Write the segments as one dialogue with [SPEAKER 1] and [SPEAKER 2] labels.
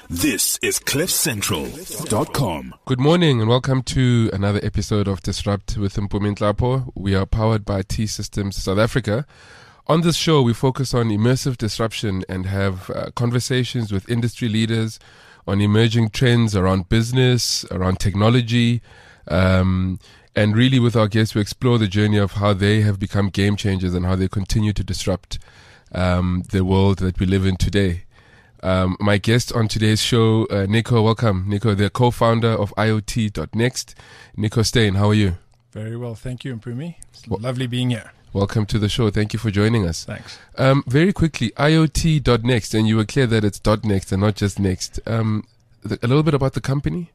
[SPEAKER 1] This is CliffCentral.com.
[SPEAKER 2] Good morning and welcome to another episode of Disrupt with Mpumi Nhlapo. We are powered by T-Systems South Africa. On this show, we focus on immersive disruption and have conversations with industry leaders on emerging trends around business, around technology, and really with our guests, we explore the journey of how they have become game changers and how they continue to disrupt the world that we live in today. My guest on today's show, Nico, welcome. Nico, the co-founder of IoT.next. Nico Steyn, how are you?
[SPEAKER 3] Very well, thank you, Mpumi. It's lovely being here.
[SPEAKER 2] Welcome to the show. Thank you for joining us.
[SPEAKER 3] Thanks.
[SPEAKER 2] Very quickly, IoT.next, and you were clear that it's .next and not just next. A little bit about the company?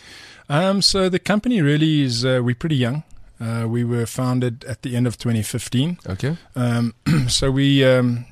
[SPEAKER 3] So the company really is, we're pretty young. We were founded at the end of 2015.
[SPEAKER 2] Okay.
[SPEAKER 3] So we,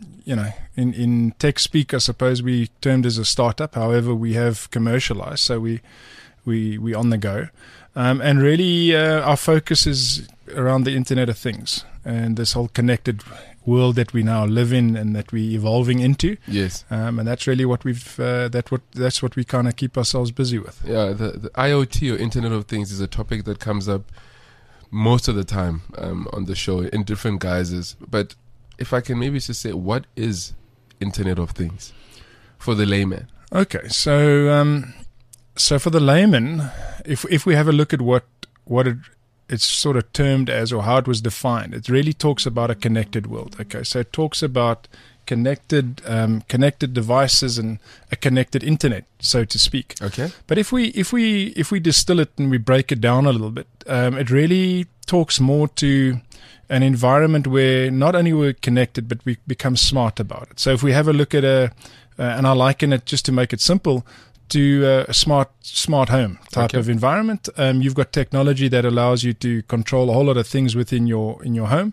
[SPEAKER 3] in tech speak, I suppose we termed as a startup. However, we have commercialized, so we on the go. And really, our focus is around the Internet of Things and this whole connected world that we now live in and that we're evolving into.
[SPEAKER 2] Yes.
[SPEAKER 3] And that's really what that's what we kind of keep ourselves busy with.
[SPEAKER 2] Yeah, the IoT or Internet of Things is a topic that comes up most of the time on the show in different guises. But if I can maybe just say, what is Internet of Things for the layman?
[SPEAKER 3] Okay, so for the layman, if we have a look at what it's sort of termed as or how it was defined, it really talks about a connected world. Okay, so it talks about connected devices and a connected internet, so to speak.
[SPEAKER 2] Okay.
[SPEAKER 3] But if we distill it and we break it down a little bit, it really talks more to an environment where not only we're connected, but we become smart about it. So if we have a look at and I liken it, just to make it simple, to a smart home type of environment. You've got technology that allows you to control a whole lot of things within your home.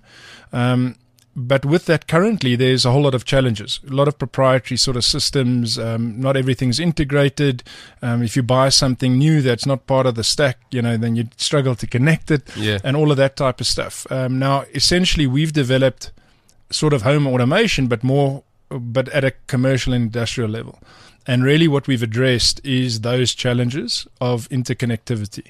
[SPEAKER 3] But with that, currently, there's a whole lot of challenges, a lot of proprietary sort of systems. Not everything's integrated. If you buy something new that's not part of the stack, then you struggle to connect it, and all of that type of stuff. Now, essentially, we've developed sort of home automation, but at a commercial and industrial level. And really, what we've addressed is those challenges of interconnectivity.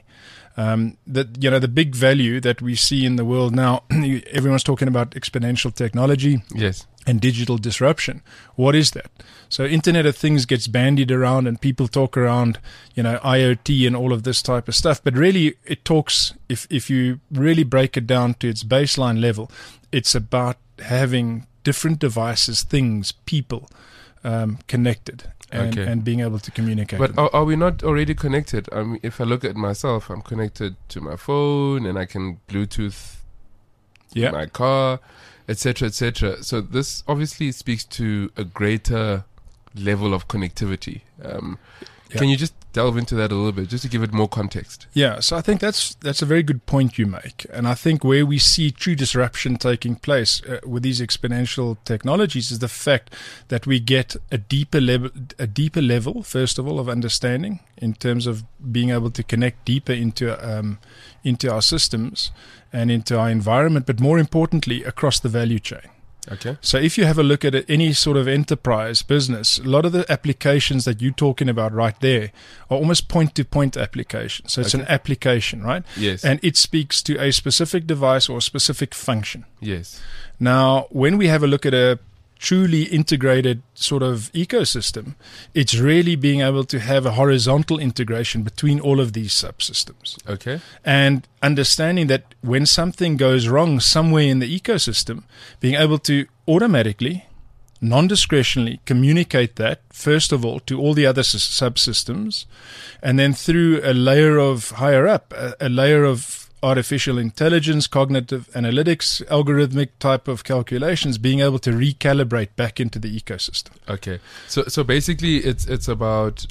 [SPEAKER 3] The big value that we see in the world now, everyone's talking about exponential technology,
[SPEAKER 2] yes,
[SPEAKER 3] and digital disruption. What is that? So Internet of Things gets bandied around and people talk around, IoT and all of this type of stuff. But really it talks, if you really break it down to its baseline level, it's about having different devices, things, people connected. And being able to communicate.
[SPEAKER 2] But are we not already connected? I mean, if I look at myself, I'm connected to my phone and I can Bluetooth my car, etc., etc. So this obviously speaks to a greater level of connectivity. Can you just delve into that a little bit, just to give it more context?
[SPEAKER 3] Yeah, so I think that's a very good point you make. And I think where we see true disruption taking place with these exponential technologies is the fact that we get a deeper level, first of all, of understanding in terms of being able to connect deeper into our systems and into our environment, but more importantly, across the value chain.
[SPEAKER 2] Okay.
[SPEAKER 3] So if you have a look at any sort of enterprise business, a lot of the applications that you're talking about right there are almost point-to-point applications. So it's an application, right?
[SPEAKER 2] Yes.
[SPEAKER 3] And it speaks to a specific device or a specific function.
[SPEAKER 2] Yes.
[SPEAKER 3] Now, when we have a look at a truly integrated sort of ecosystem, it's really being able to have a horizontal integration between all of these subsystems.
[SPEAKER 2] Okay.
[SPEAKER 3] And understanding that when something goes wrong somewhere in the ecosystem, being able to automatically, non-discretionally communicate that, first of all, to all the other subsystems, and then through a layer of higher up, a layer of artificial intelligence, cognitive analytics, algorithmic type of calculations, being able to recalibrate back into the ecosystem.
[SPEAKER 2] Okay. So basically it's about,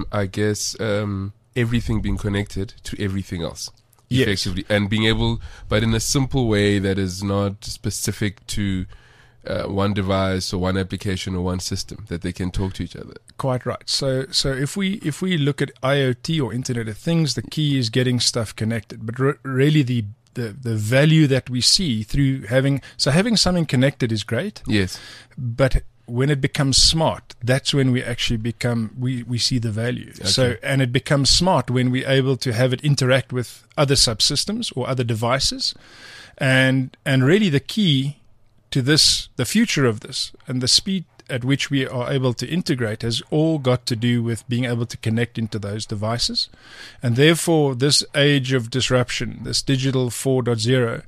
[SPEAKER 2] everything being connected to everything else. Effectively. And being able, but in a simple way that is not specific to one device or one application or one system, that they can talk to each other.
[SPEAKER 3] Quite right. So if we look at IoT or Internet of Things, the key is getting stuff connected. But really the value that we see through having something connected is great.
[SPEAKER 2] Yes.
[SPEAKER 3] But when it becomes smart, that's when we actually we see the value.
[SPEAKER 2] Okay.
[SPEAKER 3] So, and it becomes smart when we're able to have it interact with other subsystems or other devices. And really the key to this, the future of this, and the speed at which we are able to integrate has all got to do with being able to connect into those devices. And therefore, this age of disruption, this digital 4.0,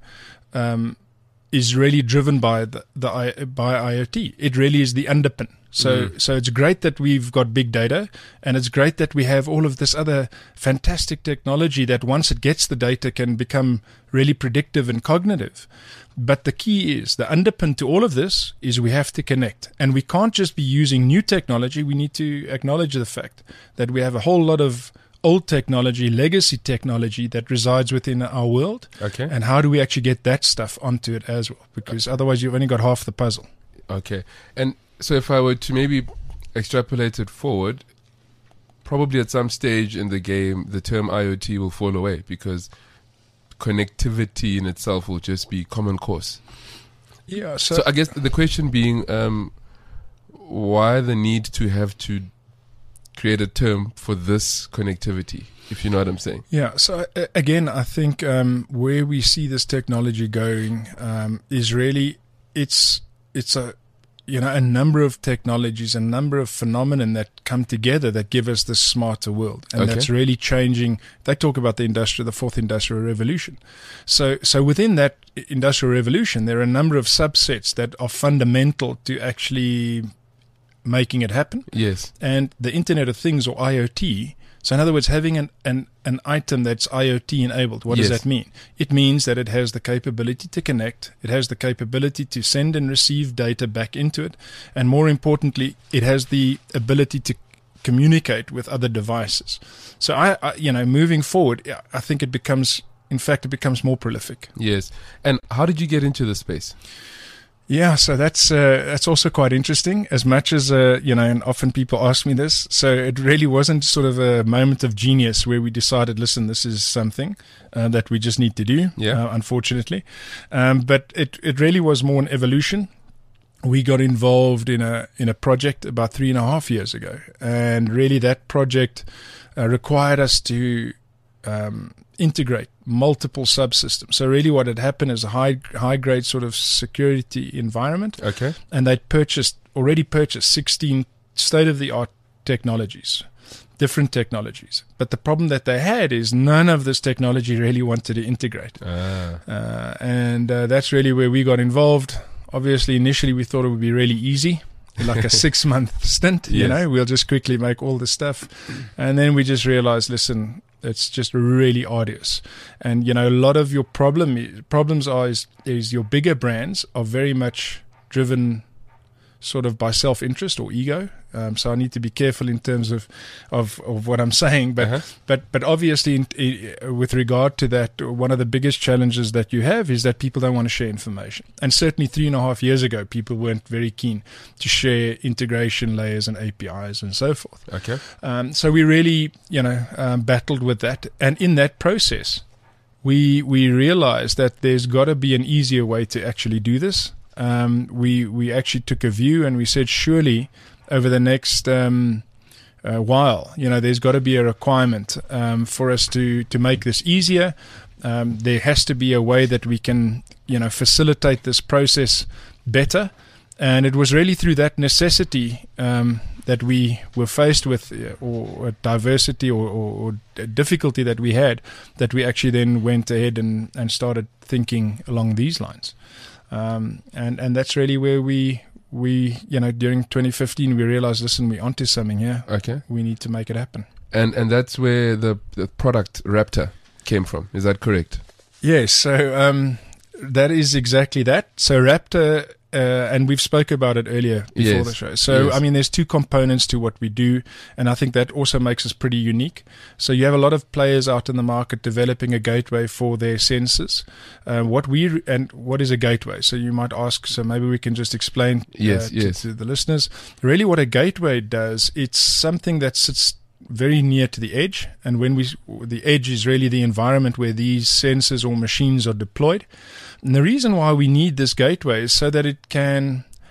[SPEAKER 3] is really driven by by IoT. It really is the underpin. So it's great that we've got big data, and it's great that we have all of this other fantastic technology that once it gets the data can become really predictive and cognitive. But the key is, the underpin to all of this is we have to connect. And we can't just be using new technology. We need to acknowledge the fact that we have a whole lot of old technology, legacy technology that resides within our world.
[SPEAKER 2] Okay.
[SPEAKER 3] And how do we actually get that stuff onto it as well? Because otherwise you've only got half the puzzle.
[SPEAKER 2] Okay. And so if I were to maybe extrapolate it forward, probably at some stage in the game, the term IoT will fall away because connectivity in itself will just be common course.
[SPEAKER 3] Yeah.
[SPEAKER 2] So I guess the question being, why the need to have to create a term for this connectivity, if you know what I'm saying?
[SPEAKER 3] Yeah. So again, I think where we see this technology going is really it's a number of technologies, a number of phenomenon that come together that give us this smarter world, and that's really changing. They talk about the fourth industrial revolution. So within that industrial revolution, there are a number of subsets that are fundamental to actually making it happen.
[SPEAKER 2] Yes.
[SPEAKER 3] And the Internet of Things, or IoT. So in other words, having an item that's IoT enabled, what does that mean? It means that it has the capability to connect, it has the capability to send and receive data back into it, and more importantly, it has the ability to communicate with other devices. So I moving forward, I think it becomes more prolific.
[SPEAKER 2] Yes. And how did you get into this space?
[SPEAKER 3] Yeah, so that's also quite interesting. As much as and often people ask me this, so it really wasn't sort of a moment of genius where we decided, listen, this is something that we just need to do.
[SPEAKER 2] Yeah.
[SPEAKER 3] Unfortunately, but it really was more an evolution. We got involved in a project about 3.5 years ago, and really that project required us to integrate multiple subsystems. So really what had happened is a high grade sort of security environment.
[SPEAKER 2] Okay.
[SPEAKER 3] And they'd already purchased 16 state-of-the-art technologies, different technologies. But the problem that they had is none of this technology really wanted to integrate. And that's really where we got involved. Obviously, initially we thought it would be really easy, like a 6-month stint,
[SPEAKER 2] Yes.
[SPEAKER 3] we'll just quickly make all the stuff. And then we just realized, listen, it's just really arduous. And, a lot of your problems is your bigger brands are very much driven sort of by self-interest or ego. So I need to be careful in terms of what I'm saying. But obviously, with regard to that, one of the biggest challenges that you have is that people don't want to share information. And certainly 3.5 years ago, people weren't very keen to share integration layers and APIs and so forth.
[SPEAKER 2] Okay.
[SPEAKER 3] So we really, battled with that. And in that process, we realized that there's got to be an easier way to actually do this. We actually took a view and we said, surely over the next while, there's got to be a requirement for us to make this easier. There has to be a way that we can, facilitate this process better. And it was really through that necessity that we were faced with, or diversity or difficulty that we had, that we actually then went ahead and started thinking along these lines. And that's really where we during 2015 we realized, listen, we're onto something here.
[SPEAKER 2] Okay.
[SPEAKER 3] We need to make it happen.
[SPEAKER 2] And that's where the product Raptor came from. Is that correct?
[SPEAKER 3] Yes. So that is exactly that. So Raptor, and we've spoke about it earlier before the show. So,
[SPEAKER 2] Yes.
[SPEAKER 3] there's two components to what we do, and I think that also makes us pretty unique. So you have a lot of players out in the market developing a gateway for their sensors. What is a gateway? So you might ask, so maybe we can just explain to the listeners. Really what a gateway does, it's something that sits very near to the edge, and the edge is really the environment where these sensors or machines are deployed. And the reason why we need this gateway is so that it can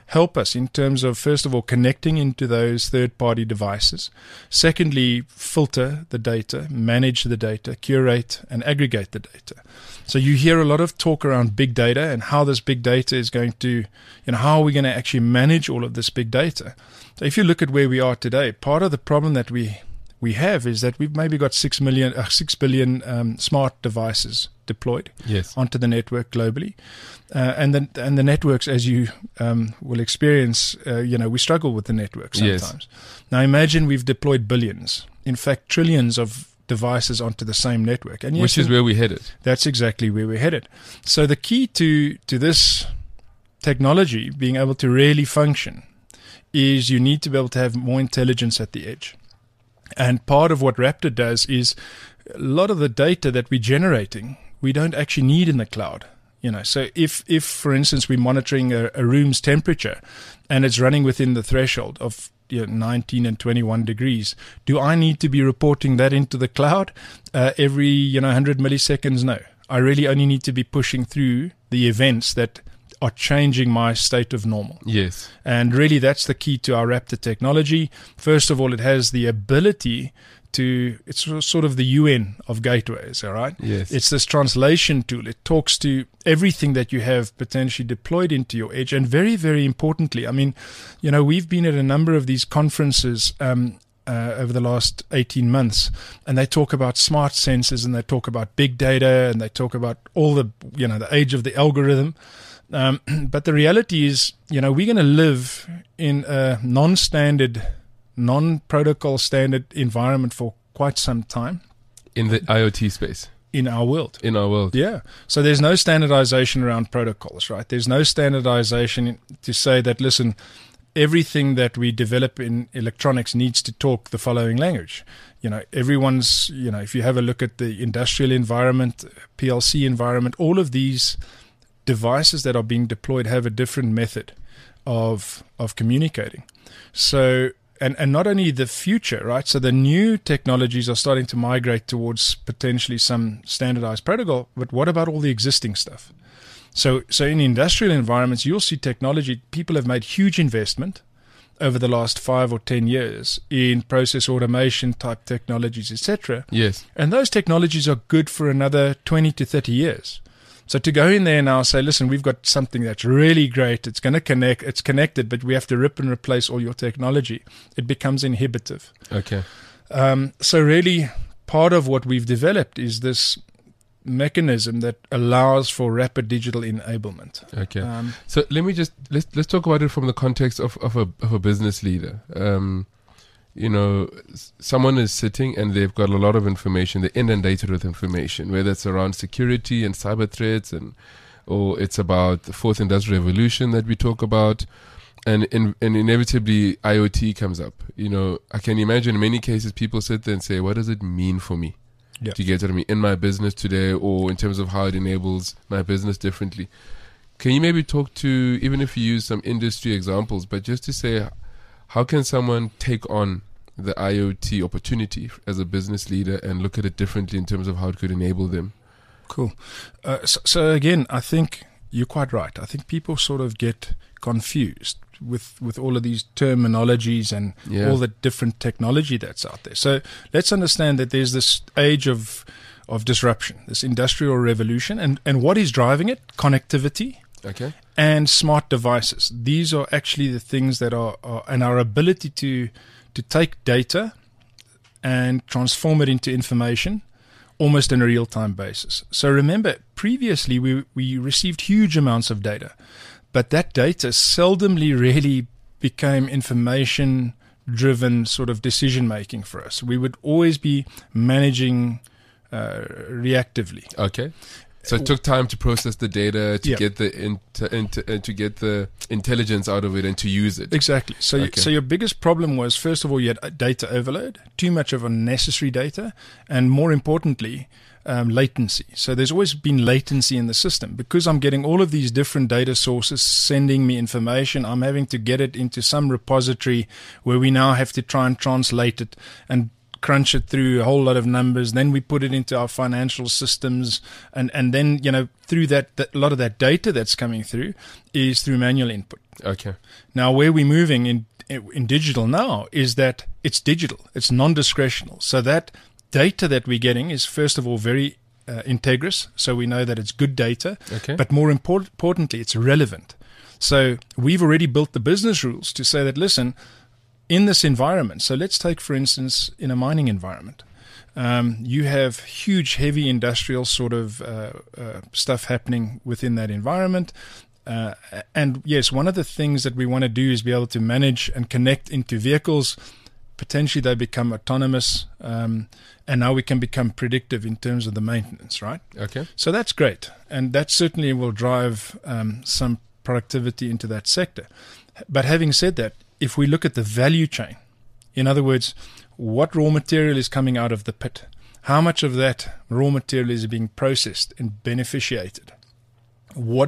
[SPEAKER 3] help us in terms of, first of all, connecting into those third-party devices. Secondly, filter the data, manage the data, curate and aggregate the data. So you hear a lot of talk around big data and how this big data is going to, how are we going to actually manage all of this big data? So if you look at where we are today, part of the problem that we have is that we've maybe got 6 billion smart devices deployed onto the network globally. And the networks, as you will experience, we struggle with the network sometimes. Yes. Now imagine we've deployed billions, in fact trillions of devices onto the same network. And yes,
[SPEAKER 2] which is where we're headed.
[SPEAKER 3] That's exactly where we're headed. So the key to this technology being able to really function is you need to be able to have more intelligence at the edge. And part of what Raptor does is a lot of the data that we're generating, we don't actually need in the cloud. So if for instance, we're monitoring a room's temperature and it's running within the threshold of 19 and 21 degrees, do I need to be reporting that into the cloud every 100 milliseconds? No. I really only need to be pushing through the events that are changing my state of normal.
[SPEAKER 2] Yes.
[SPEAKER 3] And really that's the key to our Raptor technology. First of all, it has the ability it's sort of the UN of gateways, all right?
[SPEAKER 2] Yes.
[SPEAKER 3] It's this translation tool. It talks to everything that you have potentially deployed into your edge. And very, very importantly, we've been at a number of these conferences over the last 18 months, and they talk about smart sensors, and they talk about big data, and they talk about all the age of the algorithm. But the reality is, we're going to live in a non-protocol standard environment for quite some time.
[SPEAKER 2] In the IoT space.
[SPEAKER 3] In our world. Yeah. So there's no standardization around protocols, right? There's no standardization to say that, listen, everything that we develop in electronics needs to talk the following language. Everyone's, if you have a look at the industrial environment, PLC environment, all of these devices that are being deployed have a different method of communicating. So, and not only the future, right? So the new technologies are starting to migrate towards potentially some standardized protocol, but what about all the existing stuff? So in industrial environments, you'll see technology. People have made huge investment over the last 5 or 10 years in process automation type technologies, etc.
[SPEAKER 2] Yes.
[SPEAKER 3] And those technologies are good for another 20 to 30 years. So to go in there now and say, listen, we've got something that's really great. It's going to connect. It's connected, but we have to rip and replace all your technology. It becomes inhibitive.
[SPEAKER 2] Okay.
[SPEAKER 3] So really part of what we've developed is this mechanism that allows for rapid digital enablement.
[SPEAKER 2] Okay. So let me let's talk about it from the context of a business leader. Someone is sitting and they've got a lot of information. They're inundated with information, whether it's around security and cyber threats, or it's about the fourth industrial revolution that we talk about, and inevitably IoT comes up. I can imagine in many cases people sit there and say, what does it mean for me?
[SPEAKER 3] Yep.
[SPEAKER 2] To get what I mean in my business today, or in terms of how it enables my business differently. Can you maybe talk to, even if you use some industry examples, but just to say, how can someone take on the IoT opportunity as a business leader and look at it differently in terms of how it could enable them?
[SPEAKER 3] Cool. So again, I think you're quite right. I think people sort of get confused with all of these terminologies and all the different technology that's out there. So let's understand that there's this age of disruption, this industrial revolution, and what is driving it? Connectivity.
[SPEAKER 2] Okay.
[SPEAKER 3] And smart devices. These are actually the things that are and our ability to take data and transform it into information almost on a real-time basis. So remember, previously we received huge amounts of data, but that data seldomly really became information-driven sort of decision-making for us. We would always be managing reactively.
[SPEAKER 2] Okay. So it took time to process the data, to get the to get the intelligence out of it and to use it.
[SPEAKER 3] Exactly. So so your biggest problem was, first of all, you had data overload, too much of unnecessary data, and more importantly, latency. So there's always been latency in the system. Because I'm getting all of these different data sources sending me information, I'm having to get it into some repository where we now have to try and translate it and crunch it through a whole lot of numbers. Then we put it into our financial systems. And then, through that a lot of that data that's coming through is through manual input.
[SPEAKER 2] Okay.
[SPEAKER 3] Now, where we're moving in digital now is that it's digital. It's non-discretional. So that data that we're getting is, first of all, very integrous. So we know that it's good data.
[SPEAKER 2] Okay.
[SPEAKER 3] But more importantly, it's relevant. So we've already built the business rules to say that, listen, in this environment, so let's take, for instance, in a mining environment, you have huge, heavy industrial sort of stuff happening within that environment. And yes, one of the things that we want to do is be able to manage and connect into vehicles. Potentially they become autonomous, and now we can become predictive in terms of the maintenance, right?
[SPEAKER 2] Okay.
[SPEAKER 3] So that's great. And that certainly will drive some productivity into that sector. But having said that, if we look at the value chain, in other words, what raw material is coming out of the pit, how much of that raw material is being processed and beneficiated, what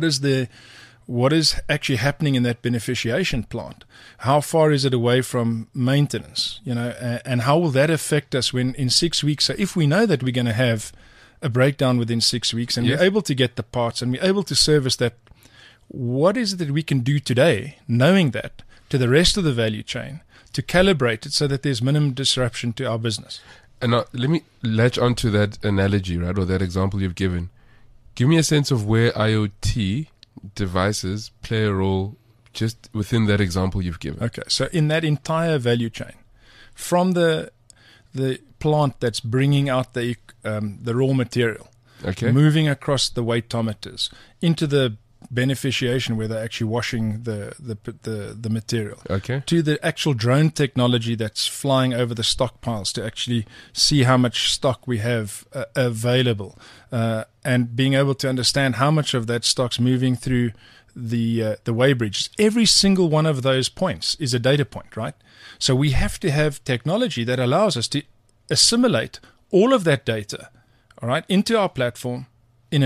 [SPEAKER 3] is actually happening in that beneficiation plant, how far is it away from maintenance, and how will that affect us when in 6 weeks, so if we know that we're going to have a breakdown within 6 weeks and
[SPEAKER 2] Yes.
[SPEAKER 3] we're able to get the parts and we're able to service that, what is it that we can do today, knowing that, to the rest of the value chain to calibrate it so that there's minimum disruption to our business?
[SPEAKER 2] And now let me latch onto that analogy, right, or that example you've given. Give me a sense of where IoT devices play a role just within that example you've given.
[SPEAKER 3] Okay, so in that entire value chain, from the plant that's bringing out the raw material,
[SPEAKER 2] Okay.
[SPEAKER 3] moving across the weightometers into the beneficiation where they're actually washing the material,
[SPEAKER 2] Okay.
[SPEAKER 3] to the actual drone technology that's flying over the stockpiles to actually see how much stock we have available, and being able to understand how much of that stock's moving through the weighbridges. Every single one of those points is a data point, right? So we have to have technology that allows us to assimilate all of that data, all right, into our platform in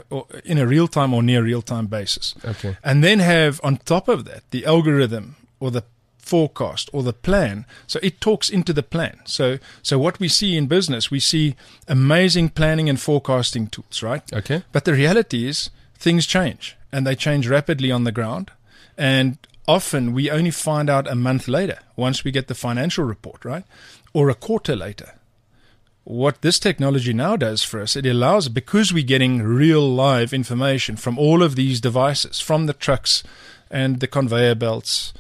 [SPEAKER 3] a real-time or near real-time basis.
[SPEAKER 2] Okay.
[SPEAKER 3] And then have on top of that the algorithm or the forecast or the plan. So it talks into the plan. So what we see in business, we see amazing planning and forecasting tools, right?
[SPEAKER 2] Okay.
[SPEAKER 3] But the reality is things change, and they change rapidly on the ground. And often we only find out a month later, once we get the financial report, right? Or a quarter later. What this technology now does for us, it allows, because we're getting real live information from all of these devices, from the trucks and the conveyor belts,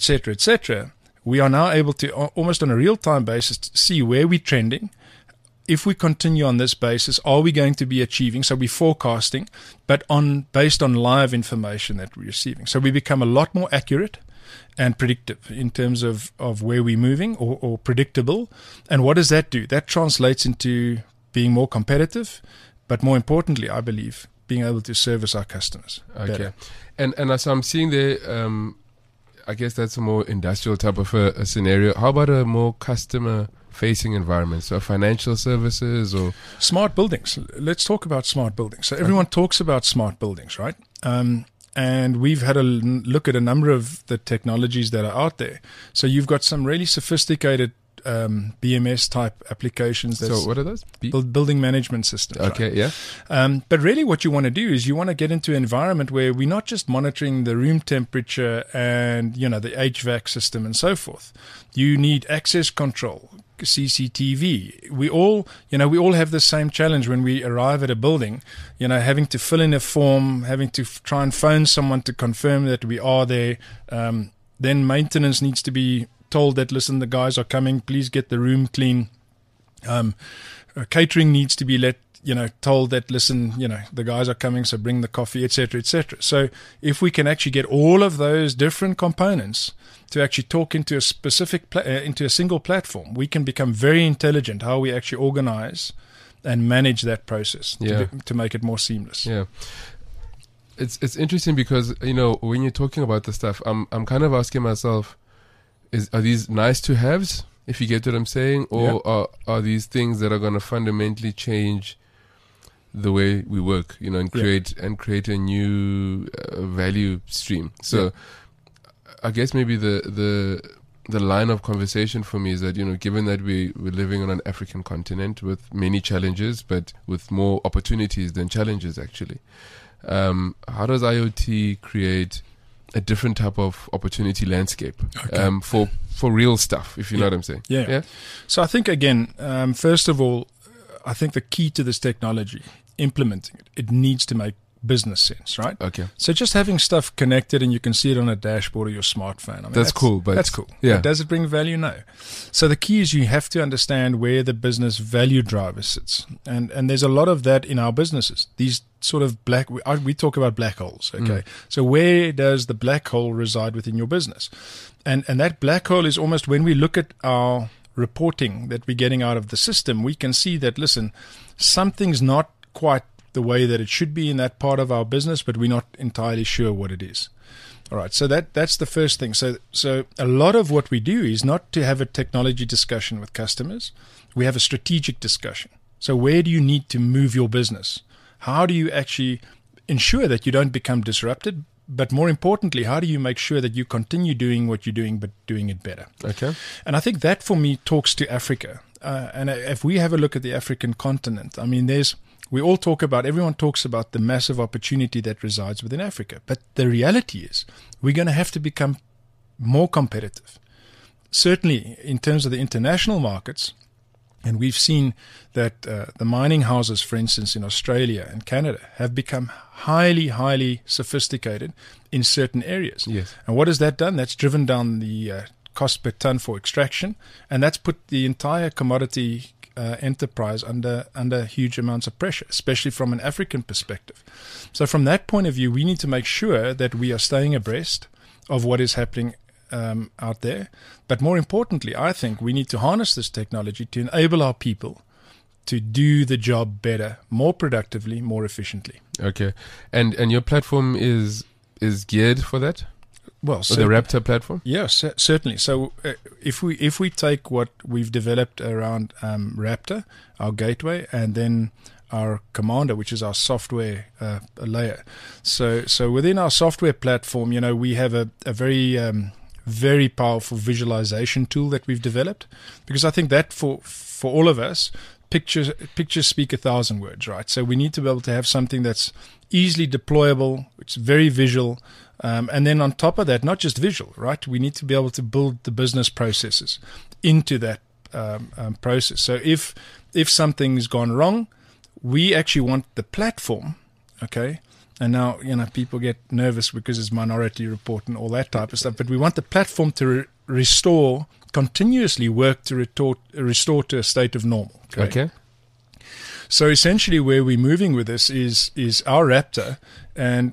[SPEAKER 3] etc., we are now able to, almost on a real-time basis, to see where we're trending. If we continue on this basis, are we going to be achieving? So we're forecasting, but based on live information that we're receiving. So we become a lot more accurate and predictive in terms of where we're moving, or predictable. And what does that do? That translates into being more competitive, but more importantly, I believe, being able to service our customers better.
[SPEAKER 2] And as I'm seeing there, I guess that's a more industrial type of a scenario. How about a more customer-facing environment? So financial services or...
[SPEAKER 3] Smart buildings. Let's talk about smart buildings. So everyone talks about smart buildings, right? And we've had a look at a number of the technologies that are out there. So you've got some really sophisticated BMS type applications.
[SPEAKER 2] So what are those?
[SPEAKER 3] Building management systems.
[SPEAKER 2] Okay,
[SPEAKER 3] right?
[SPEAKER 2] yeah.
[SPEAKER 3] But really what you want to do is you want to get into an environment where we're not just monitoring the room temperature and, the HVAC system and so forth. You need access control, CCTV. We all have the same challenge when we arrive at a building, having to fill in a form, having to try and phone someone to confirm that we are there. Then maintenance needs to be told that, listen, the guys are coming, please get the room clean. Catering needs to be told that, listen, the guys are coming, so bring the coffee, etc., etc. So if we can actually get all of those different components to actually talk into a specific, into a single platform, we can become very intelligent how we actually organize and manage that process to make it more seamless.
[SPEAKER 2] Yeah. It's interesting because, when you're talking about the stuff, I'm kind of asking myself, are these nice to haves, if you get what I'm saying, or are these things that are going to fundamentally change the way we work, and create a new value stream? So I guess maybe the the line of conversation for me is that, given that we're living on an African continent with many challenges, but with more opportunities than challenges, actually, how does IoT create a different type of opportunity landscape for real stuff, if you know what I'm saying?
[SPEAKER 3] Yeah. So I think, again, first of all, I think the key to this technology, implementing it needs to make business sense, right?
[SPEAKER 2] Okay.
[SPEAKER 3] So just having stuff connected and you can see it on a dashboard of your smartphone. I mean,
[SPEAKER 2] that's cool. But
[SPEAKER 3] that's cool.
[SPEAKER 2] Yeah.
[SPEAKER 3] But does it bring value? No. So the key is you have to understand where the business value driver sits. And there's a lot of that in our businesses. These sort of we talk about black holes, okay? So where does the black hole reside within your business? And that black hole is almost, when we look at our reporting that we're getting out of the system, we can see that, listen, something's not quite the way that it should be in that part of our business, but we're not entirely sure what it is. All right, so that's the first thing. So a lot of what we do is not to have a technology discussion with customers. We have a strategic discussion. So where do you need to move your business? How do you actually ensure that you don't become disrupted? But more importantly, how do you make sure that you continue doing what you're doing, but doing it better?
[SPEAKER 2] Okay.
[SPEAKER 3] And I think that, for me, talks to Africa. And if we have a look at the African continent, I mean, everyone talks about the massive opportunity that resides within Africa. But the reality is we're going to have to become more competitive. Certainly in terms of the international markets. And we've seen that the mining houses, for instance, in Australia and Canada have become highly, highly sophisticated in certain areas.
[SPEAKER 2] Yes.
[SPEAKER 3] And what has that done? That's driven down the cost per ton for extraction. And that's put the entire commodity enterprise under huge amounts of pressure, especially from an African perspective. So from that point of view, we need to make sure that we are staying abreast of what is happening out there. But more importantly, I think we need to harness this technology to enable our people to do the job better, more productively, more efficiently.
[SPEAKER 2] Okay. And your platform is geared for that?
[SPEAKER 3] Well,
[SPEAKER 2] the Raptor platform?
[SPEAKER 3] Yes, certainly. So if we take what we've developed around Raptor, our gateway, and then our Commander, which is our software layer. So within our software platform, we have a very very powerful visualization tool that we've developed, because I think that for all of us, pictures speak 1,000 words, right? So we need to be able to have something that's easily deployable, it's very visual. And then on top of that, not just visual, right? We need to be able to build the business processes into that process. So if something's gone wrong, we actually want the platform, okay? And now, people get nervous because it's Minority Report and all that type of stuff. But we want the platform to restore, continuously work to restore to a state of normal.
[SPEAKER 2] Okay.
[SPEAKER 3] So essentially, where we're moving with this is our Raptor and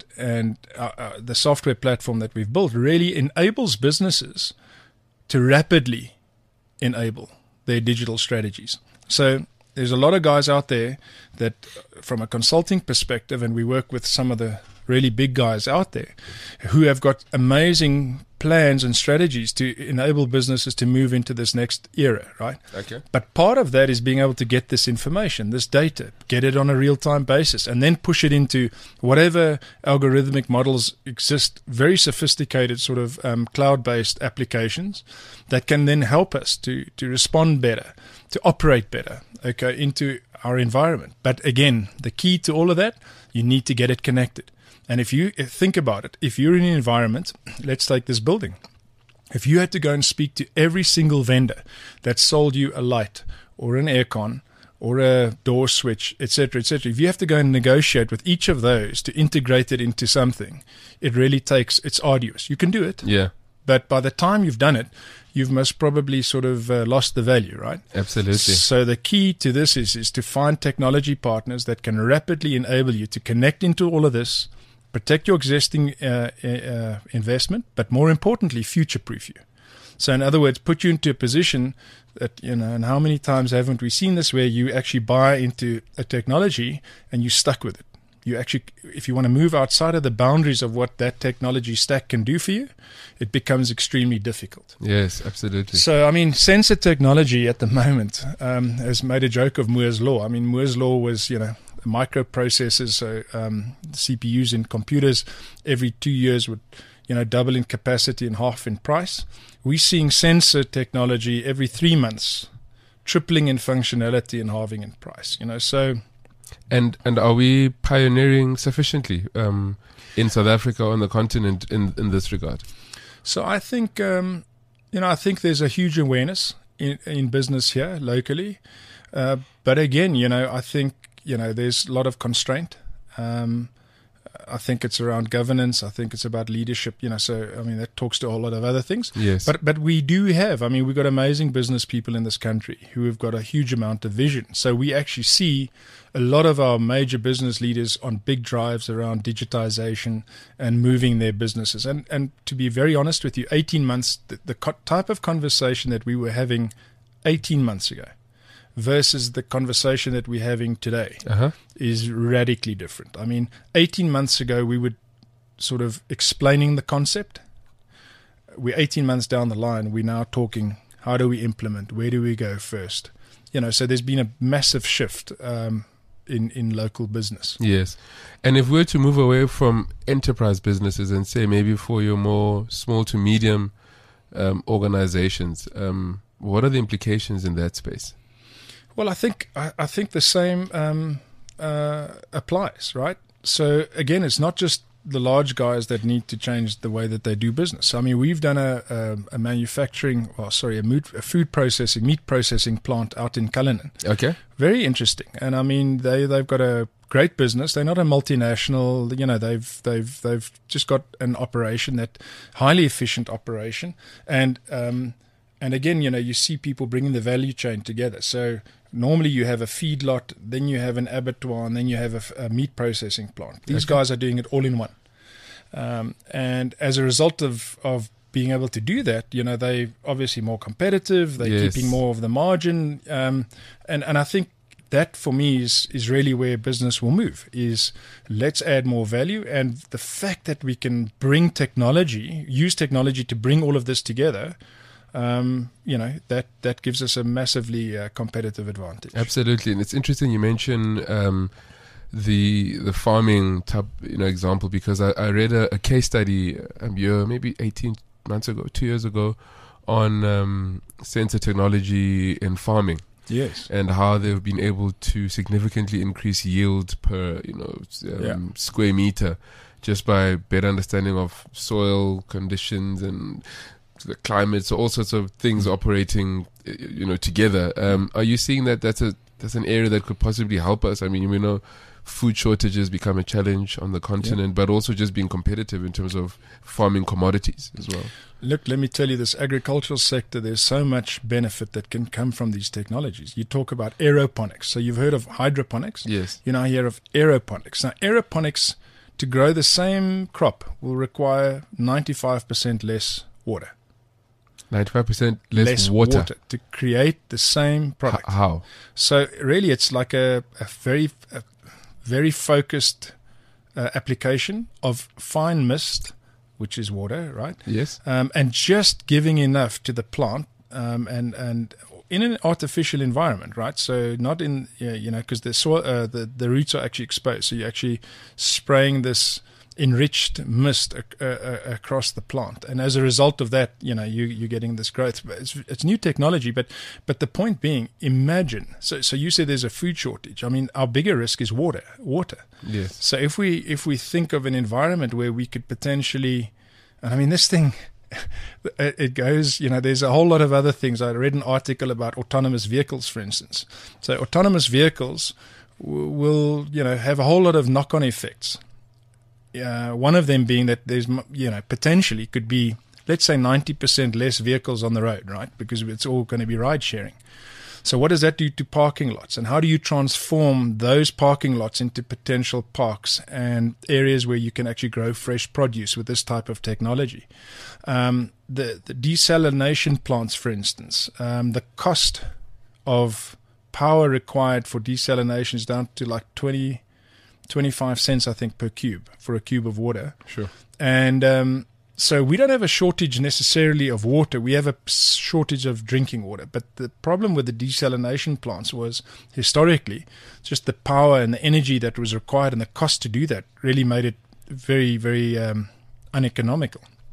[SPEAKER 3] the software platform that we've built really enables businesses to rapidly enable their digital strategies. So there's a lot of guys out there that, from a consulting perspective, and we work with some of the really big guys out there who have got amazing plans and strategies to enable businesses to move into this next era, right?
[SPEAKER 2] Okay.
[SPEAKER 3] But part of that is being able to get this information, this data, get it on a real-time basis, and then push it into whatever algorithmic models exist, very sophisticated sort of cloud-based applications that can then help us to respond better, to operate better, okay, into our environment. But again, the key to all of that, you need to get it connected. And if you think about it, if you're in an environment, let's take this building. If you had to go and speak to every single vendor that sold you a light or an aircon or a door switch, etc., if you have to go and negotiate with each of those to integrate it into something, it's arduous. You can do it.
[SPEAKER 2] Yeah.
[SPEAKER 3] But by the time you've done it, you've most probably sort of lost the value, right?
[SPEAKER 2] Absolutely.
[SPEAKER 3] So the key to this is to find technology partners that can rapidly enable you to connect into all of this, protect your existing investment, but more importantly, future-proof you. So in other words, put you into a position that, and how many times haven't we seen this, where you actually buy into a technology and you're stuck with it. You actually, if you want to move outside of the boundaries of what that technology stack can do for you, it becomes extremely difficult.
[SPEAKER 2] Yes, absolutely.
[SPEAKER 3] So, sensor technology at the moment has made a joke of Moore's Law. Moore's Law was, microprocessors, so CPUs in computers every 2 years would, double in capacity and half in price. We're seeing sensor technology every 3 months, tripling in functionality and halving in price. So.
[SPEAKER 2] And are we pioneering sufficiently in South Africa, on the continent, in this regard?
[SPEAKER 3] So I think I think there's a huge awareness in business here locally, but again, I think there's a lot of constraint. I think it's around governance. I think it's about leadership. So I mean that talks to a whole lot of other things.
[SPEAKER 2] Yes.
[SPEAKER 3] But we do have. I mean, we've got amazing business people in this country who have got a huge amount of vision. So we actually see a lot of our major business leaders on big drives around digitization and moving their businesses. And to be very honest with you, 18 months, the type of conversation that we were having 18 months ago versus the conversation that we're having today is radically different. I mean, 18 months ago, we were sort of explaining the concept. We're 18 months down the line. We're now talking, how do we implement? Where do we go first? So there's been a massive shift in local business.
[SPEAKER 2] Yes. And if we're to move away from enterprise businesses and say maybe for your more small to medium organizations, what are the implications in that space?
[SPEAKER 3] Well, I think the same applies, right? So again, it's not just the large guys that need to change the way that they do business. I mean, we've done a food processing, meat processing plant out in Cullinan.
[SPEAKER 2] Okay.
[SPEAKER 3] Very interesting, and I mean they've got a great business. They're not a multinational. They've just got an operation, that highly efficient operation, and again, you see people bringing the value chain together. So normally you have a feedlot, then you have an abattoir, and then you have a meat processing plant. These guys are doing it all in one. And as a result of being able to do that, they're obviously more competitive. They're keeping more of the margin. And I think that for me is really where business will move, is let's add more value. And the fact that we can use technology to bring all of this together, that gives us a massively competitive advantage.
[SPEAKER 2] Absolutely. And it's interesting you mention the farming type example, because I read a case study maybe 18 months ago, 2 years ago, on sensor technology in farming.
[SPEAKER 3] Yes.
[SPEAKER 2] And how they've been able to significantly increase yield per square meter just by better understanding of soil conditions and the climate, so all sorts of things operating, together. Are you seeing that that's an area that could possibly help us? I mean, we know food shortages become a challenge on the continent, but also just being competitive in terms of farming commodities as well.
[SPEAKER 3] Look, let me tell you, this agricultural sector, there's so much benefit that can come from these technologies. You talk about aeroponics. So you've heard of hydroponics.
[SPEAKER 2] Yes.
[SPEAKER 3] You now hear of aeroponics. Now, aeroponics, to grow the same crop, will require 95% less water.
[SPEAKER 2] 95% less water
[SPEAKER 3] to create the same product.
[SPEAKER 2] How?
[SPEAKER 3] So really, it's like a very focused application of fine mist, which is water, right?
[SPEAKER 2] Yes.
[SPEAKER 3] And just giving enough to the plant, and in an artificial environment, right? So not in because the soil, the roots are actually exposed. So you're actually spraying this enriched mist across the plant, and as a result of that, you're getting this growth. It's new technology, but the point being, imagine. So you say there's a food shortage. I mean, our bigger risk is water.
[SPEAKER 2] Yes.
[SPEAKER 3] So if we think of an environment where we could potentially, and I mean this thing, it goes. There's a whole lot of other things. I read an article about autonomous vehicles, for instance. So autonomous vehicles will have a whole lot of knock-on effects. One of them being that there's, potentially could be, let's say, 90% less vehicles on the road, right? Because it's all going to be ride sharing. So what does that do to parking lots? And how do you transform those parking lots into potential parks and areas where you can actually grow fresh produce with this type of technology? The desalination plants, for instance, the cost of power required for desalination is down to like 25 cents, I think, per cube for a cube of water.
[SPEAKER 2] Sure.
[SPEAKER 3] And so we don't have a shortage necessarily of water. We have a shortage of drinking water. But the problem with the desalination plants was, historically, just the power and the energy that was required and the cost to do that really made it very, very uneconomical.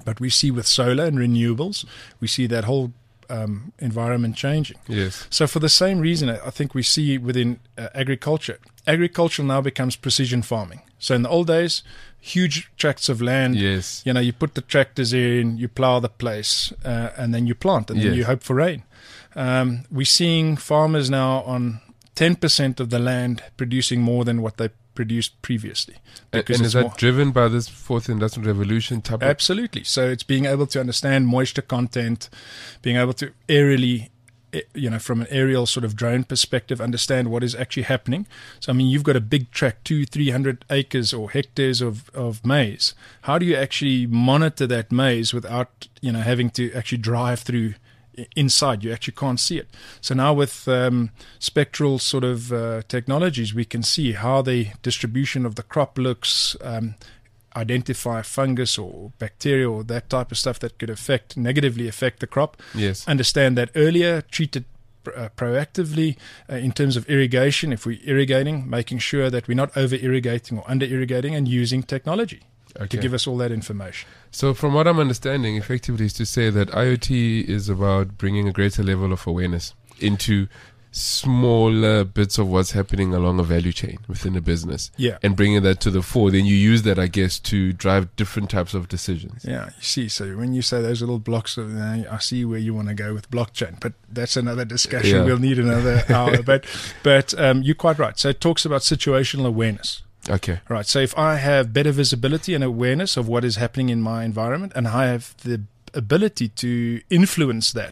[SPEAKER 3] But we see with solar and renewables, we see that whole environment changing.
[SPEAKER 2] Yes.
[SPEAKER 3] So for the same reason, I think we see within agriculture now becomes precision farming. So in the old days, huge tracts of land.
[SPEAKER 2] Yes.
[SPEAKER 3] You put the tractors in, you plow the place, and then you plant, and then you hope for rain. We're seeing farmers now on 10% of the land producing more than what they produced previously.
[SPEAKER 2] And is that driven by this fourth industrial revolution type?
[SPEAKER 3] Absolutely. So it's being able to understand moisture content, being able to aerially, from an aerial sort of drone perspective, understand what is actually happening. So, I mean, you've got a big tract, 200-300 acres or hectares of maize. How do you actually monitor that maize without, having to actually drive through inside? You actually can't see it. So now with spectral sort of technologies, we can see how the distribution of the crop looks, identify fungus or bacteria or that type of stuff that could negatively affect the crop.
[SPEAKER 2] Yes.
[SPEAKER 3] Understand that earlier, treat it proactively in terms of irrigation. If we're irrigating, making sure that we're not over-irrigating or under-irrigating, and using technology to give us all that information.
[SPEAKER 2] So from what I'm understanding, effectively is to say that IoT is about bringing a greater level of awareness into smaller bits of what's happening along a value chain within a business, and bringing that to the fore. Then you use that, I guess, to drive different types of decisions.
[SPEAKER 3] Yeah, you see. So when you say those little blocks, I see where you want to go with blockchain, but that's another discussion. Yeah. We'll need another hour. But you're quite right. So it talks about situational awareness.
[SPEAKER 2] Okay.
[SPEAKER 3] Right. So if I have better visibility and awareness of what is happening in my environment, and I have the ability to influence that,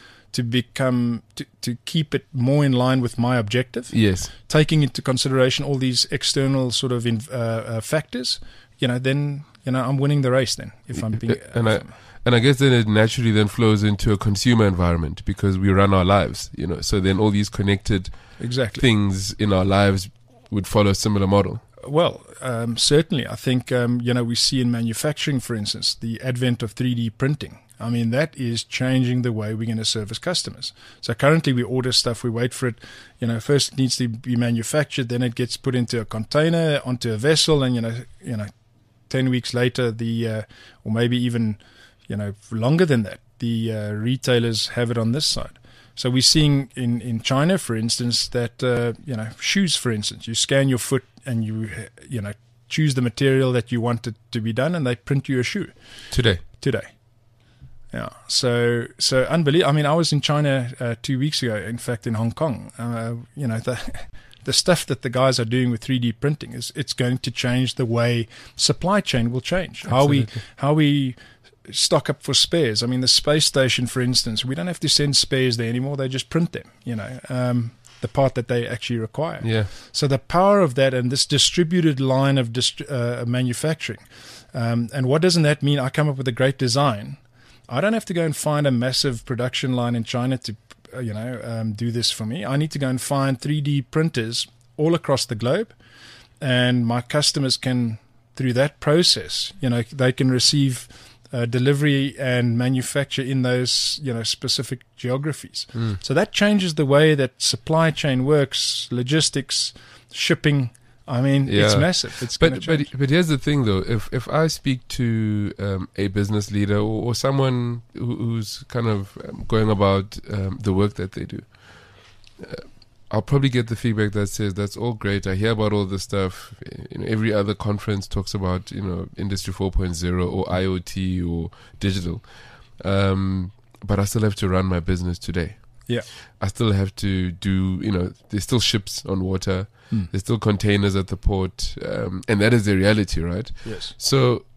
[SPEAKER 3] to keep it more in line with my objective.
[SPEAKER 2] Yes.
[SPEAKER 3] Taking into consideration all these external sort of factors, then I'm winning the race. Then, if I'm being
[SPEAKER 2] and I guess then it naturally then flows into a consumer environment, because we run our lives. So then all these connected things in our lives would follow a similar model.
[SPEAKER 3] Well, certainly. I think we see in manufacturing, for instance, the advent of 3D printing. I mean, that is changing the way we're going to service customers. So currently we order stuff, we wait for it, first it needs to be manufactured, then it gets put into a container, onto a vessel, and, 10 weeks later, or maybe even, longer than that, the retailers have it on this side. So we're seeing in China, for instance, that, shoes, for instance, you scan your foot and you choose the material that you want it to be done, and they print you a shoe. Today. Yeah, so unbelievable. I mean, I was in China 2 weeks ago. In fact, in Hong Kong, the stuff that the guys are doing with 3D printing it's going to change the way supply chain will change.
[SPEAKER 2] Absolutely.
[SPEAKER 3] How we stock up for spares. I mean, the space station, for instance, we don't have to send spares there anymore. They just print them. The part that they actually require.
[SPEAKER 2] Yeah.
[SPEAKER 3] So the power of that and this distributed line of manufacturing, and what doesn't that mean? I come up with a great design. I don't have to go and find a massive production line in China to, do this for me. I need to go and find 3D printers all across the globe, and my customers can, through that process, they can receive delivery and manufacture in those, specific geographies. So that changes the way that supply chain works, logistics, shipping. I mean, it's massive. But
[SPEAKER 2] here's the thing, though. If I speak to a business leader or someone who's kind of going about the work that they do, I'll probably get the feedback that says, that's all great. I hear about all this stuff. Every other conference talks about, Industry 4.0 or IoT or digital. But I still have to run my business today.
[SPEAKER 3] Yeah.
[SPEAKER 2] I still have to do, there's still ships on water. There's still containers at the port. And that is the reality, right?
[SPEAKER 3] Yes.
[SPEAKER 2] So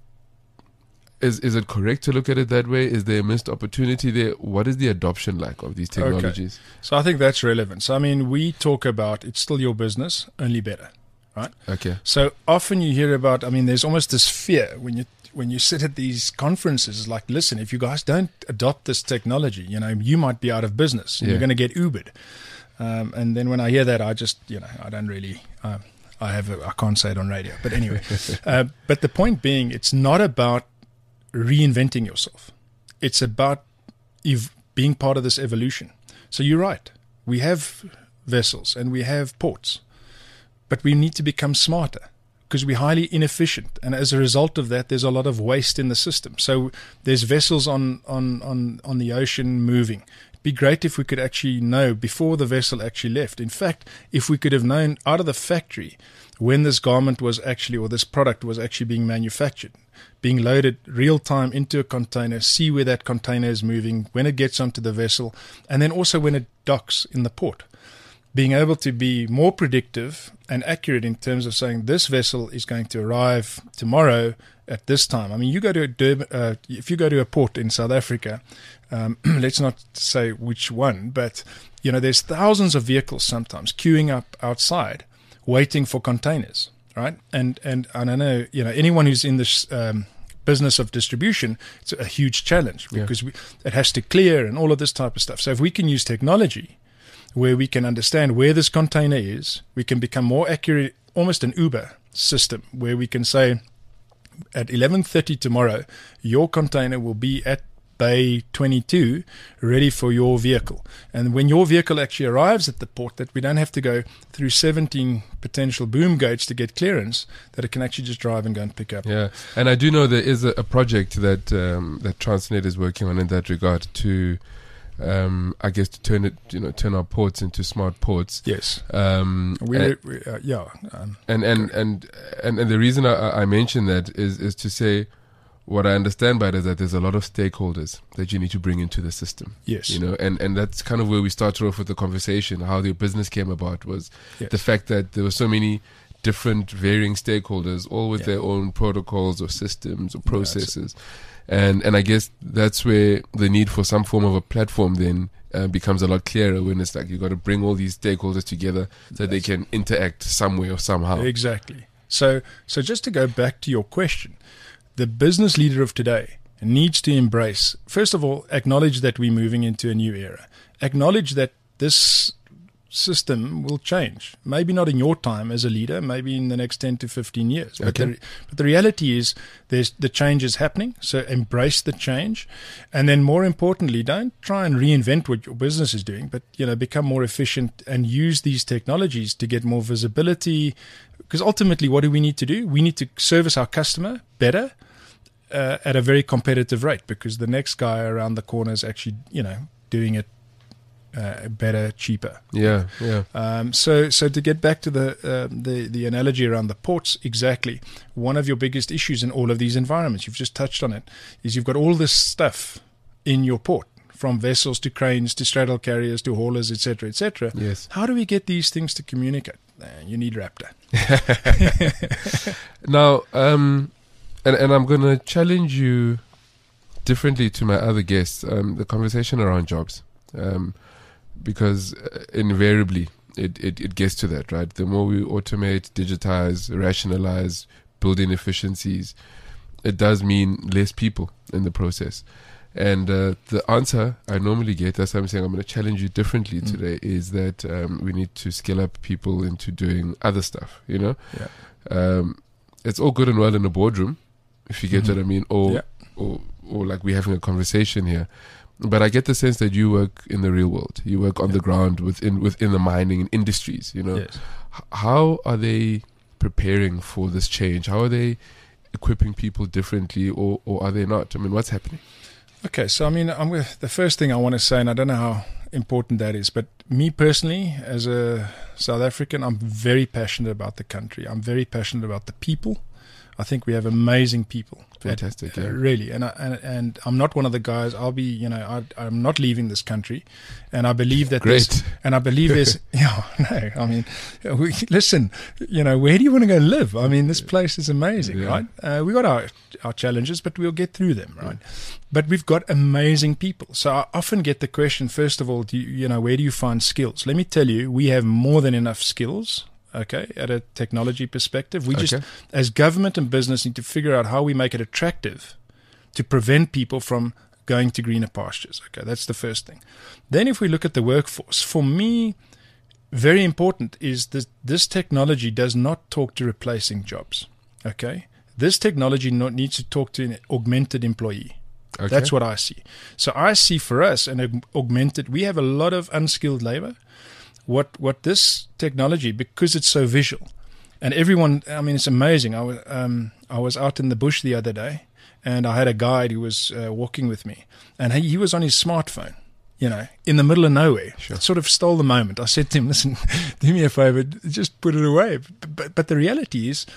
[SPEAKER 2] is it correct to look at it that way? Is there a missed opportunity there? What is the adoption like of these technologies?
[SPEAKER 3] Okay. So I think that's relevant. So, I mean, we talk about it's still your business, only better, right?
[SPEAKER 2] Okay.
[SPEAKER 3] So often you hear about, there's almost this fear when you sit at these conferences, it's like, listen, if you guys don't adopt this technology, you might be out of business. And you're going to get Ubered. And then when I hear that, I just, I don't really, I can't say it on radio. But anyway, but the point being, it's not about reinventing yourself. It's about being part of this evolution. So you're right. We have vessels and we have ports, but we need to become smarter. because we're highly inefficient, and as a result of that, there's a lot of waste in the system. So there's vessels on the ocean moving. It'd be great if we could actually know before the vessel actually left. In fact, if we could have known out of the factory when this garment was actually, or this product was actually being manufactured, being loaded real time into a container, see where that container is moving, when it gets onto the vessel, and then also when it docks in the port. Being able to be more predictive and accurate in terms of saying this vessel is going to arrive tomorrow at this time. I mean, you go to if you go to a port in South Africa, let's not say which one, but there's thousands of vehicles sometimes queuing up outside, waiting for containers, right? And I don't know, anyone who's in this business of distribution, it's a huge challenge because it has to clear and all of this type of stuff. So if we can use technology where we can understand where this container is, we can become more accurate, almost an Uber system, where we can say at 11:30 tomorrow, your container will be at Bay 22 ready for your vehicle. And when your vehicle actually arrives at the port, that we don't have to go through 17 potential boom gates to get clearance, that it can actually just drive and go and pick up.
[SPEAKER 2] Yeah, and I do know there is a project that that Transnet is working on in that regard to I guess to turn our ports into smart ports.
[SPEAKER 3] Yes.
[SPEAKER 2] And the reason I mention that is to say, what I understand by it is that there's a lot of stakeholders that you need to bring into the system.
[SPEAKER 3] Yes.
[SPEAKER 2] And that's kind of where we started off with the conversation. How the business came about was the fact that there were so many different varying stakeholders, all with their own protocols or systems or processes. And I guess that's where the need for some form of a platform then becomes a lot clearer, when it's like you've got to bring all these stakeholders together so they can interact some way or somehow.
[SPEAKER 3] Exactly. So just to go back to your question, the business leader of today needs to embrace, first of all, acknowledge that we're moving into a new era. Acknowledge that this system will change. Maybe not in your time as a leader, maybe in the next 10 to 15 years.
[SPEAKER 2] Okay.
[SPEAKER 3] But the reality is the change is happening, so embrace the change. And then more importantly, don't try and reinvent what your business is doing, but become more efficient and use these technologies to get more visibility. Because ultimately, what do we need to do? We need to service our customer better at a very competitive rate, because the next guy around the corner is actually, doing it better, cheaper.
[SPEAKER 2] Yeah.
[SPEAKER 3] So to get back to the analogy around the ports, exactly. One of your biggest issues in all of these environments, you've just touched on it, is you've got all this stuff in your port, from vessels to cranes to straddle carriers to haulers, etc., etc.
[SPEAKER 2] Yes.
[SPEAKER 3] How do we get these things to communicate? You need Raptor.
[SPEAKER 2] Now, and I'm going to challenge you differently to my other guests, the conversation around jobs. Because invariably it gets to that, right? The more we automate, digitize, rationalize, build in efficiencies, it does mean less people in the process. And the answer I normally get, that's why I'm saying I'm going to challenge you differently today, is that we need to scale up people into doing other stuff, It's all good and well in a boardroom, if you get what I mean, or like we're having a conversation here. But I get the sense that you work in the real world. You work on the ground within the mining and industries,
[SPEAKER 3] Yes.
[SPEAKER 2] How are they preparing for this change? How are they equipping people differently, or are they not? I mean, what's happening?
[SPEAKER 3] Okay, so the first thing I want to say, and I don't know how important that is, but me personally, as a South African, I'm very passionate about the country. I'm very passionate about the people. I think we have amazing people.
[SPEAKER 2] Fantastic,
[SPEAKER 3] really. And I'm not one of the guys. I'll be, I'm not leaving this country, and I believe that.
[SPEAKER 2] Great.
[SPEAKER 3] And I believe there's. Listen. Where do you want to go live? I mean, this place is amazing, right? We got our challenges, but we'll get through them, right? But we've got amazing people. So I often get the question, first of all, where do you find skills? Let me tell you, we have more than enough skills. Okay, at a technology perspective, we just, as government and business, need to figure out how we make it attractive to prevent people from going to greener pastures. Okay, that's the first thing. Then if we look at the workforce, for me, very important is this technology does not talk to replacing jobs. Okay, this technology needs to talk to an augmented employee. Okay. That's what I see. So I see for us an augmented, we have a lot of unskilled labor. What this technology, because it's so visual, And everyone, I mean, it's amazing. I was out in the bush the other day, and I had a guide who was walking with me, and he was on his smartphone, in the middle of nowhere.
[SPEAKER 2] Sure.
[SPEAKER 3] It sort of stole the moment. I said to him, listen, do me a favor, just put it away. But the reality is,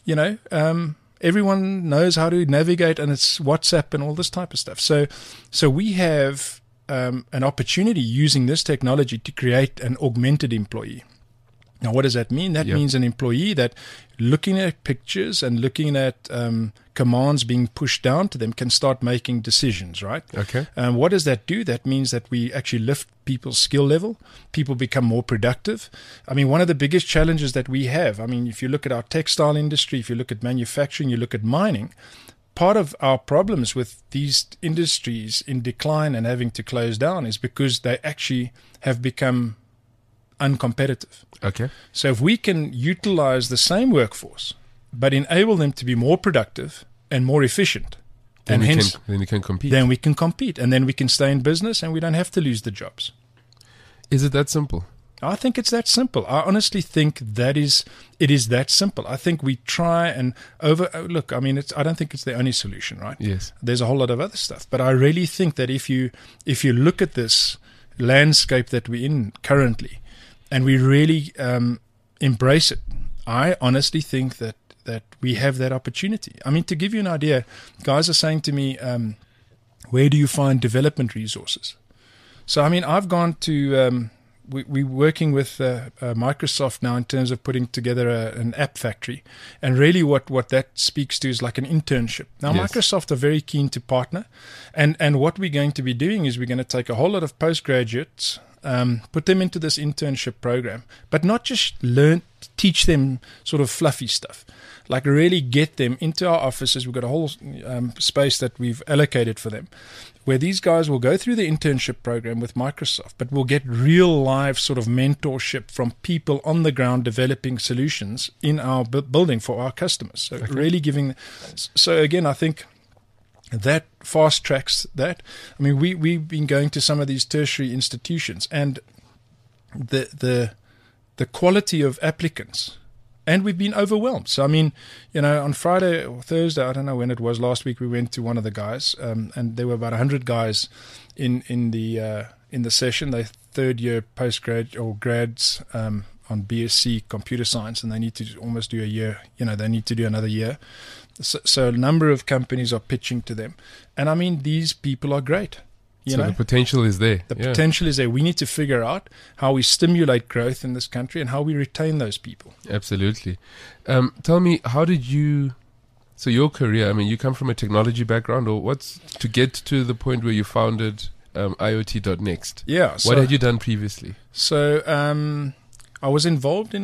[SPEAKER 3] everyone knows how to navigate, and it's WhatsApp and all this type of stuff. So we have an opportunity using this technology to create an augmented employee. Now, what does that mean? That means an employee that looking at pictures and looking at commands being pushed down to them can start making decisions, right?
[SPEAKER 2] Okay.
[SPEAKER 3] What does that do? That means that we actually lift people's skill level. People become more productive. I mean, one of the biggest challenges that we have, I mean, if you look at our textile industry, if you look at manufacturing, you look at mining, part of our problems with these industries in decline and having to close down is because they actually have become uncompetitive.
[SPEAKER 2] Okay.
[SPEAKER 3] So if we can utilize the same workforce, but enable them to be more productive and more efficient,
[SPEAKER 2] Then
[SPEAKER 3] and
[SPEAKER 2] we can compete.
[SPEAKER 3] then we can compete, and then we can stay in business, and we don't have to lose the jobs.
[SPEAKER 2] Is it that simple?
[SPEAKER 3] I think it's that simple. I honestly think it is that simple. I think we try and look, I mean, I don't think it's the only solution, right?
[SPEAKER 2] Yes.
[SPEAKER 3] There's a whole lot of other stuff. But I really think that if you look at this landscape that we're in currently, and we really embrace it, I honestly think that we have that opportunity. I mean, to give you an idea, guys are saying to me, where do you find development resources? So, I mean, I've gone to... We're working with Microsoft now in terms of putting together an app factory. And really what that speaks to is like an internship. Now,
[SPEAKER 2] Yes.
[SPEAKER 3] Microsoft are very keen to partner. And what we're going to be doing is we're going to take a whole lot of postgraduates, put them into this internship program, but not just teach them sort of fluffy stuff. Like really get them into our offices. We've got a whole space that we've allocated for them, where these guys will go through the internship program with Microsoft, but will get real live sort of mentorship from people on the ground developing solutions in our building for our customers. So really giving. So again, I think that fast tracks that. I mean, we've been going to some of these tertiary institutions, and the quality of applicants. And we've been overwhelmed. So, I mean, on Friday or Thursday, I don't know when it was, last week, we went to one of the guys, and there were about 100 guys in the session. They're third-year postgrad or grads on BSc computer science, and they need to almost do a year. They need to do another year. So a number of companies are pitching to them. And, I mean, these people are great.
[SPEAKER 2] So the potential is there.
[SPEAKER 3] The potential is there. We need to figure out how we stimulate growth in this country and how we retain those people.
[SPEAKER 2] Absolutely. Tell me, how did so your career, I mean, you come from a technology background, or what's to get to the point where you founded IoT.next?
[SPEAKER 3] Yeah.
[SPEAKER 2] What had you done previously?
[SPEAKER 3] So I was involved in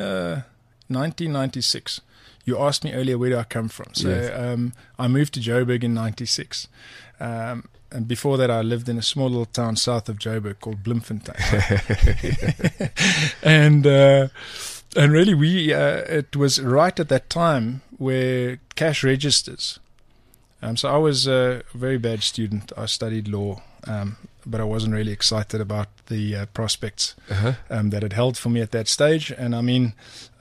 [SPEAKER 3] 1996. You asked me earlier, where do I come from? So
[SPEAKER 2] Yes.
[SPEAKER 3] I moved to Joburg in 96. And before that, I lived in a small little town south of Joburg called Bloemfontein. And really, it was right at that time where cash registers. So I was a very bad student. I studied law, but I wasn't really excited about the prospects that it held for me at that stage. And I mean,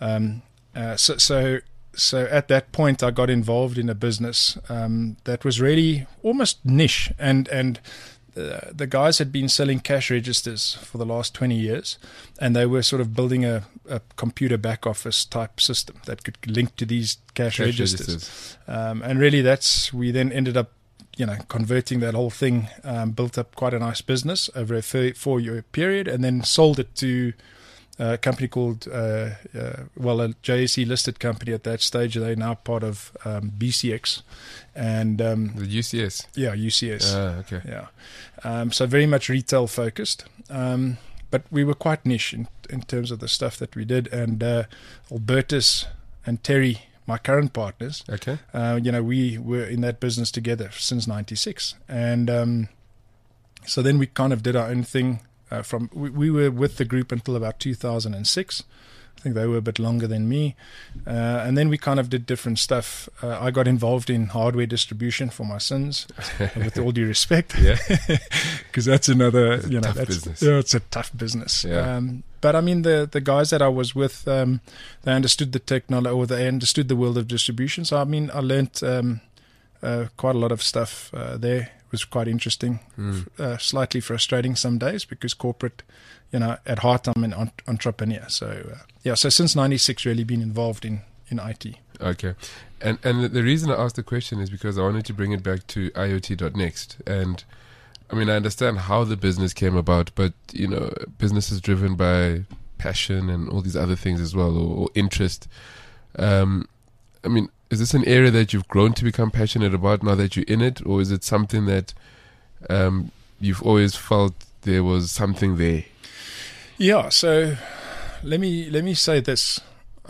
[SPEAKER 3] So at that point, I got involved in a business that was really almost niche, and the guys had been selling cash registers for the last 20 years, and they were sort of building a computer back office type system that could link to these cash registers. And really, we then ended up, converting that whole thing, built up quite a nice business over a 4-year period, and then sold it to a company called, a JSE listed company at that stage. They're now part of BCX. And
[SPEAKER 2] the UCS?
[SPEAKER 3] Yeah, UCS.
[SPEAKER 2] Okay.
[SPEAKER 3] Yeah. So very much retail focused. But we were quite niche in terms of the stuff that we did. And Albertus and Terry, my current partners,
[SPEAKER 2] okay.
[SPEAKER 3] We were in that business together since 96. And so then we kind of did our own thing. We were with the group until about 2006. I think they were a bit longer than me. And then we kind of did different stuff. I got involved in hardware distribution for my sons, with all due respect.
[SPEAKER 2] Yeah.
[SPEAKER 3] Because that's another,
[SPEAKER 2] tough business.
[SPEAKER 3] Yeah, it's a tough business.
[SPEAKER 2] Yeah.
[SPEAKER 3] But I mean, the guys that I was with, they understood the technology, or they understood the world of distribution. So I mean, I learnt quite a lot of stuff there. It was quite interesting, slightly frustrating some days, because corporate, at heart I'm an entrepreneur. So so since '96, really been involved in IT.
[SPEAKER 2] Okay. And the reason I asked the question is because I wanted to bring it back to IoT.next. And I mean, I understand how the business came about, but, business is driven by passion and all these other things as well, or interest. I mean, is this an area that you've grown to become passionate about now that you're in it, or is it something that you've always felt there was something there?
[SPEAKER 3] Yeah, so let me say this.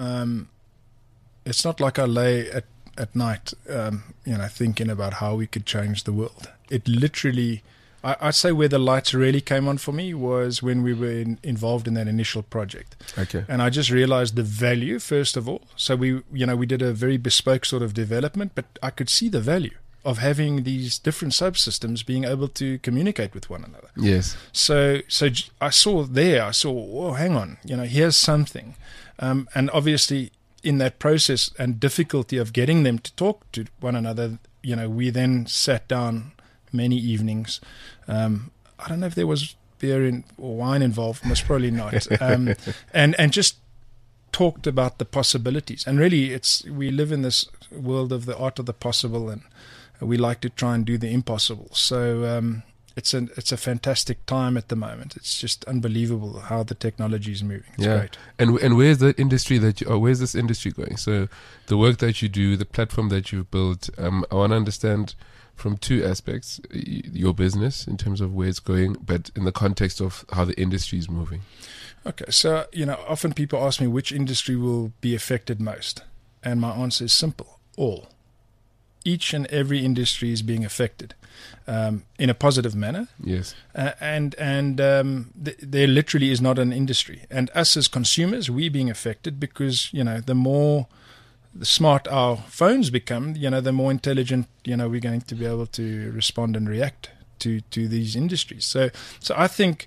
[SPEAKER 3] It's not like I lay at night, thinking about how we could change the world. It literally, I'd say where the lights really came on for me was when we were involved in that initial project.
[SPEAKER 2] Okay.
[SPEAKER 3] And I just realized the value, first of all. So we did a very bespoke sort of development, but I could see the value of having these different subsystems being able to communicate with one another.
[SPEAKER 2] Yes.
[SPEAKER 3] So I saw, oh, hang on, here's something. And obviously in that process and difficulty of getting them to talk to one another, we then sat down many evenings. I don't know if there was beer or wine involved, most probably not. And just talked about the possibilities. And really, we live in this world of the art of the possible, and we like to try and do the impossible. So it's a fantastic time at the moment. It's just unbelievable how the technology is moving. It's great.
[SPEAKER 2] And where's the industry where's this industry going? So the work that you do, the platform that you've built, I want to understand from two aspects: your business in terms of where it's going, but in the context of how the industry is moving.
[SPEAKER 3] Okay, so often people ask me which industry will be affected most, and my answer is simple: all. Each and every industry is being affected in a positive manner. Yes. And there literally is not an industry. And us as consumers, we're being affected because, the smart our phones become, the more intelligent, we're going to be able to respond and react to these industries. So I think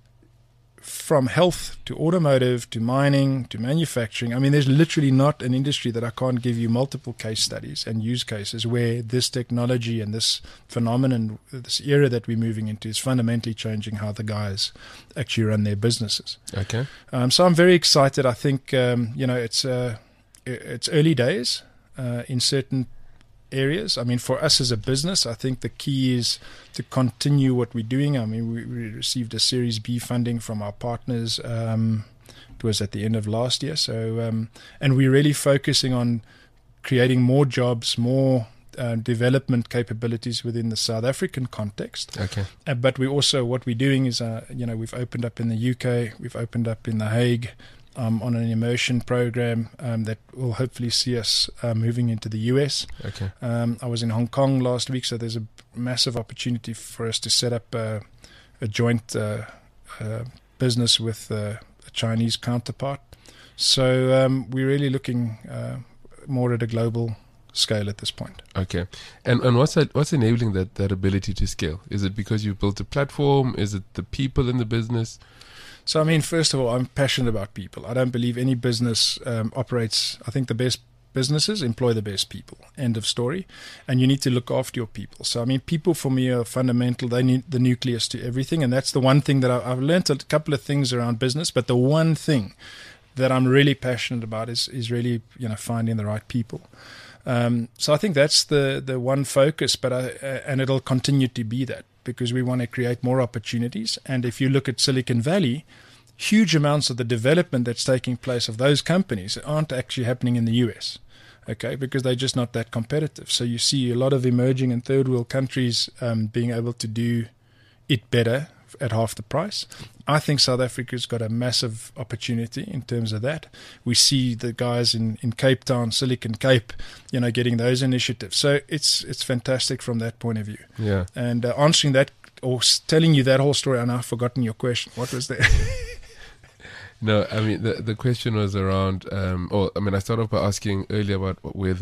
[SPEAKER 3] from health to automotive to mining to manufacturing, I mean, there's literally not an industry that I can't give you multiple case studies and use cases where this technology and this phenomenon, this era that we're moving into, is fundamentally changing how the guys actually run their businesses.
[SPEAKER 2] Okay.
[SPEAKER 3] So I'm very excited. I think, it's early days in certain areas. I mean, for us as a business, I think the key is to continue what we're doing. I mean, we received a Series B funding from our partners. It was at the end of last year. So, and we're really focusing on creating more jobs, more development capabilities within the South African context.
[SPEAKER 2] Okay.
[SPEAKER 3] But we also, what we're doing is, we've opened up in the UK, we've opened up in The Hague, on an immersion program that will hopefully see us moving into the US.
[SPEAKER 2] Okay.
[SPEAKER 3] I was in Hong Kong last week, so there's a massive opportunity for us to set up a joint business with a Chinese counterpart. So we're really looking more at a global scale at this point.
[SPEAKER 2] Okay. And what's enabling that ability to scale? Is it because you've built a platform? Is it the people in the business?
[SPEAKER 3] So, I mean, first of all, I'm passionate about people. I don't believe any business operates. I think the best businesses employ the best people. End of story. And you need to look after your people. So, I mean, people for me are fundamental. They need the nucleus to everything. And that's the one thing that I've learned a couple of things around business. But the one thing that I'm really passionate about is really, finding the right people. So I think that's the one focus, and it'll continue to be that, because we want to create more opportunities. And if you look at Silicon Valley, huge amounts of the development that's taking place of those companies aren't actually happening in the US, okay, because they're just not that competitive. So you see a lot of emerging and third world countries being able to do it better at half the price. I think South Africa's got a massive opportunity in terms of that. We see the guys in Cape Town, Silicon Cape, getting those initiatives. So it's fantastic from that point of view.
[SPEAKER 2] Yeah.
[SPEAKER 3] And answering that or telling you that whole story, and I've forgotten your question. What was that?
[SPEAKER 2] No, I mean, the question was around, I started off by asking earlier about where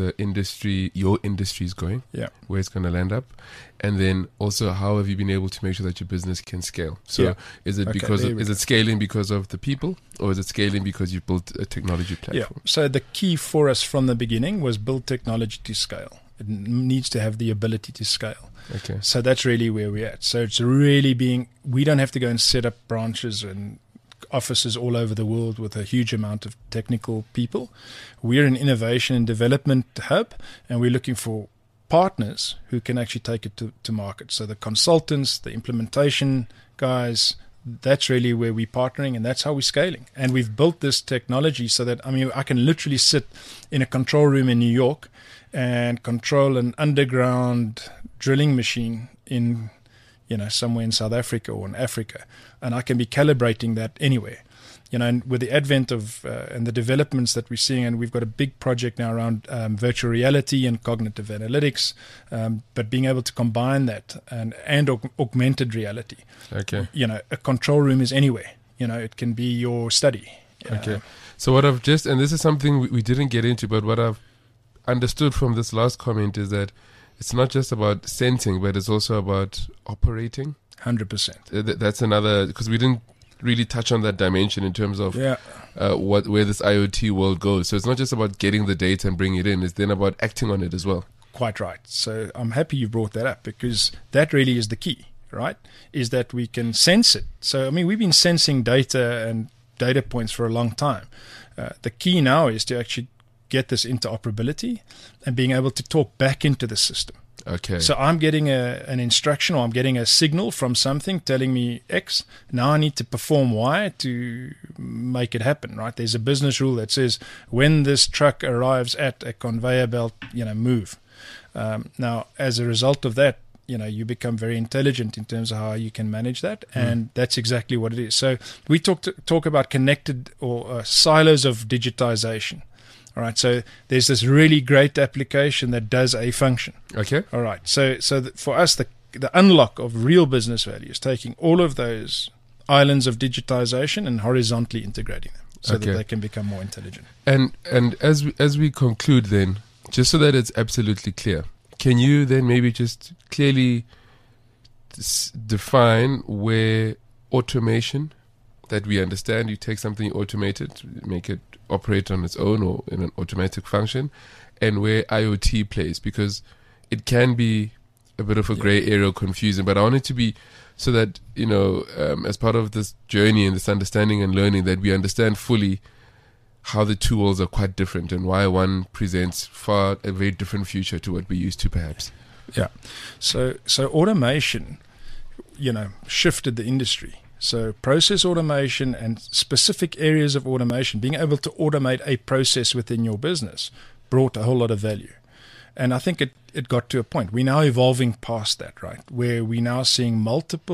[SPEAKER 2] your industry is going,
[SPEAKER 3] Yeah.
[SPEAKER 2] where it's going to land up. And then also, how have you been able to make sure that your business can scale? So
[SPEAKER 3] Yeah.
[SPEAKER 2] is it is it scaling because of the people, or is it scaling because you built a technology platform?
[SPEAKER 3] Yeah. So the key for us from the beginning was build technology to scale. It needs to have the ability to scale.
[SPEAKER 2] Okay.
[SPEAKER 3] So that's really where we're at. So it's really we don't have to go and set up branches and offices all over the world with a huge amount of technical people. We're an innovation and development hub, and we're looking for partners who can actually take it to market. So the consultants, the implementation guys, that's really where we're partnering, and that's how we're scaling. And we've built this technology so that, I can literally sit in a control room in New York and control an underground drilling machine in, somewhere in South Africa or in Africa, and I can be calibrating that anywhere. And with the advent of and the developments that we're seeing, and we've got a big project now around virtual reality and cognitive analytics, but being able to combine that and augmented reality.
[SPEAKER 2] Okay.
[SPEAKER 3] A control room is anywhere. It can be your study.
[SPEAKER 2] Okay. So what I've and this is something we didn't get into, but what I've understood from this last comment is that it's not just about sensing, but it's also about operating.
[SPEAKER 3] 100%.
[SPEAKER 2] That's another, because we didn't really touch on that dimension in terms of where this IoT world goes. So it's not just about getting the data and bringing it in, it's then about acting on it as well.
[SPEAKER 3] Quite right. So I'm happy you brought that up, because that really is the key, right? Is that we can sense it. So, we've been sensing data and data points for a long time. The key now is to actually get this interoperability and being able to talk back into the system.
[SPEAKER 2] Okay.
[SPEAKER 3] So I'm getting an instruction, or I'm getting a signal from something telling me X. Now I need to perform Y to make it happen, right? There's a business rule that says when this truck arrives at a conveyor belt, move. Now, as a result of that, you become very intelligent in terms of how you can manage that, and that's exactly what it is. So we talk about connected or silos of digitization. All right, so there's this really great application that does a function.
[SPEAKER 2] Okay.
[SPEAKER 3] All right, so for us, the unlock of real business value is taking all of those islands of digitization and horizontally integrating them so that they can become more intelligent.
[SPEAKER 2] And as we conclude then, just so that it's absolutely clear, can you then maybe just clearly define where automation that we understand, you take something, you automate it, make it operate on its own or in an automatic function, and where IoT plays, because it can be a bit of a gray area or confusing, but I want it to be so that, as part of this journey and this understanding and learning, that we understand fully how the two worlds are quite different and why one presents a very different future to what we're used to, perhaps.
[SPEAKER 3] Yeah. So automation, shifted the industry. So process automation and specific areas of automation, being able to automate a process within your business, brought a whole lot of value. And I think it got to a point. We're now evolving past that, right? Where we're now seeing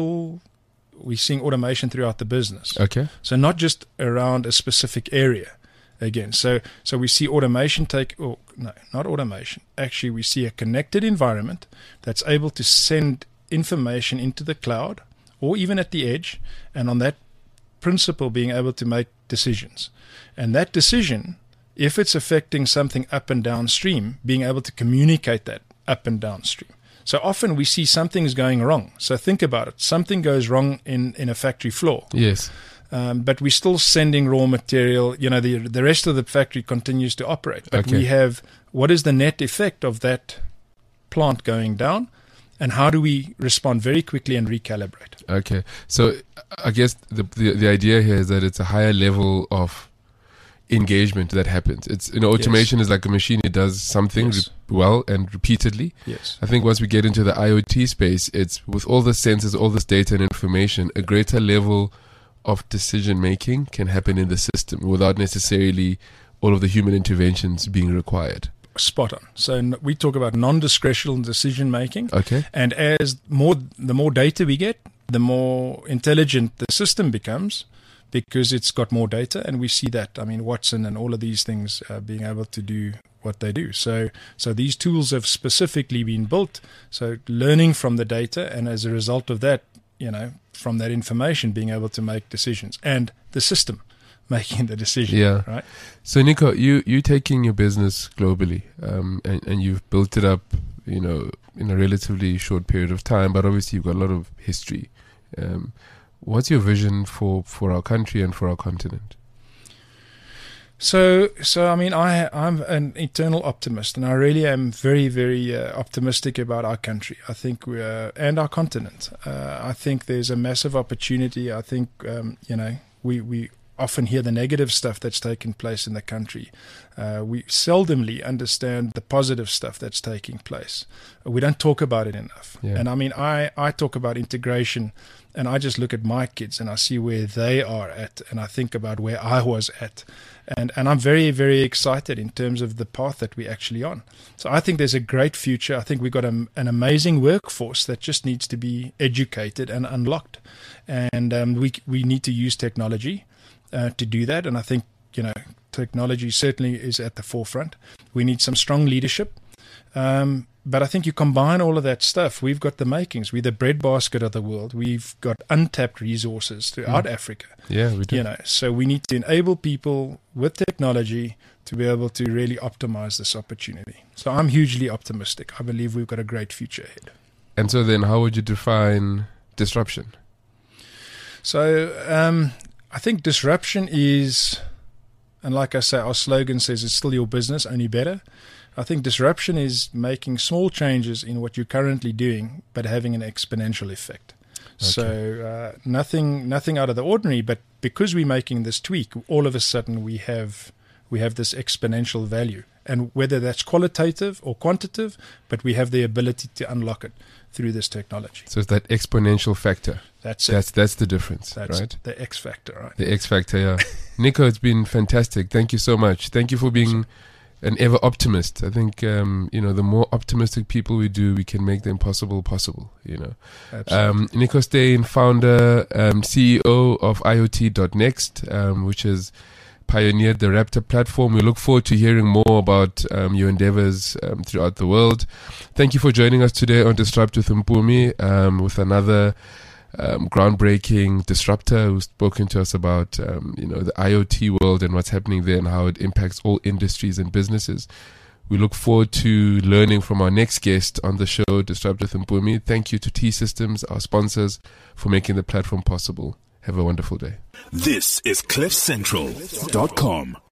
[SPEAKER 3] we're seeing automation throughout the business.
[SPEAKER 2] Okay.
[SPEAKER 3] So not just around a specific area again. So we see automation not automation. Actually, we see a connected environment that's able to send information into the cloud or even at the edge, and on that principle being able to make decisions. And that decision, if it's affecting something up and downstream, being able to communicate that up and downstream. So often we see something's going wrong. So think about it. Something goes wrong in a factory floor.
[SPEAKER 2] Yes.
[SPEAKER 3] But we're still sending raw material. The rest of the factory continues to operate. But we have, what is the net effect of that plant going down? And how do we respond very quickly and recalibrate?
[SPEAKER 2] Okay. So I guess the idea here is that it's a higher level of engagement that happens. It's automation is like a machine. It does something well and repeatedly.
[SPEAKER 3] Yes.
[SPEAKER 2] I think once we get into the IoT space, it's with all the sensors, all this data and information, a greater level of decision making can happen in the system without necessarily all of the human interventions being required.
[SPEAKER 3] Spot on. So we talk about non-discretional decision making.
[SPEAKER 2] Okay.
[SPEAKER 3] And the more data we get, the more intelligent the system becomes, because it's got more data. And we see that. Watson and all of these things being able to do what they do. So these tools have specifically been built. So learning from the data, and as a result of that, from that information, being able to make decisions. And the system, making the decision.
[SPEAKER 2] Yeah.
[SPEAKER 3] Right.
[SPEAKER 2] So Nico, you taking your business globally, and you've built it up, in a relatively short period of time, but obviously you've got a lot of history. What's your vision for our country and for our continent?
[SPEAKER 3] So I mean, I'm an eternal optimist, and I really am very, very optimistic about our country. I think and our continent. I think there's a massive opportunity. I think we often hear the negative stuff that's taking place in the country. We seldomly understand the positive stuff that's taking place. We don't talk about it enough.
[SPEAKER 2] Yeah.
[SPEAKER 3] And I mean, I talk about integration, and I just look at my kids and I see where they are at, and I think about where I was at. And I'm very, very excited in terms of the path that we're actually on. So I think there's a great future. I think we've got an amazing workforce that just needs to be educated and unlocked. And we need to use technology to do that. And I think, technology certainly is at the forefront. We need some strong leadership. But I think you combine all of that stuff, we've got the makings. We're the breadbasket of the world. We've got untapped resources throughout Africa.
[SPEAKER 2] Yeah, we do.
[SPEAKER 3] So we need to enable people with technology to be able to really optimize this opportunity. So I'm hugely optimistic. I believe we've got a great future ahead.
[SPEAKER 2] And so then how would you define disruption?
[SPEAKER 3] So I think disruption is, and like I say, our slogan says it's still your business, only better. I think disruption is making small changes in what you're currently doing, but having an exponential effect. Okay. So nothing out of the ordinary, but because we're making this tweak, all of a sudden we have this exponential value. And whether that's qualitative or quantitative, but we have the ability to unlock it through this technology.
[SPEAKER 2] So it's that exponential factor.
[SPEAKER 3] That's it.
[SPEAKER 2] That's the difference,
[SPEAKER 3] that's
[SPEAKER 2] right?
[SPEAKER 3] The X factor, right?
[SPEAKER 2] The X factor, yeah. Nico, it's been fantastic. Thank you so much. Thank you for being an ever optimist. I think the more optimistic people we do, we can make the impossible possible.
[SPEAKER 3] Absolutely.
[SPEAKER 2] Nico Steyn, founder, CEO of IoT.next, which has pioneered the Raptor platform. We look forward to hearing more about your endeavors throughout the world. Thank you for joining us today on Disrupt with Mpumi, with another groundbreaking disruptor who's spoken to us about the IoT world and what's happening there and how it impacts all industries and businesses. We look forward to learning from our next guest on the show, Disrupt with Mpumi. Thank you to T-Systems, our sponsors, for making the platform possible. Have a wonderful day.
[SPEAKER 1] This is CliffCentral.com.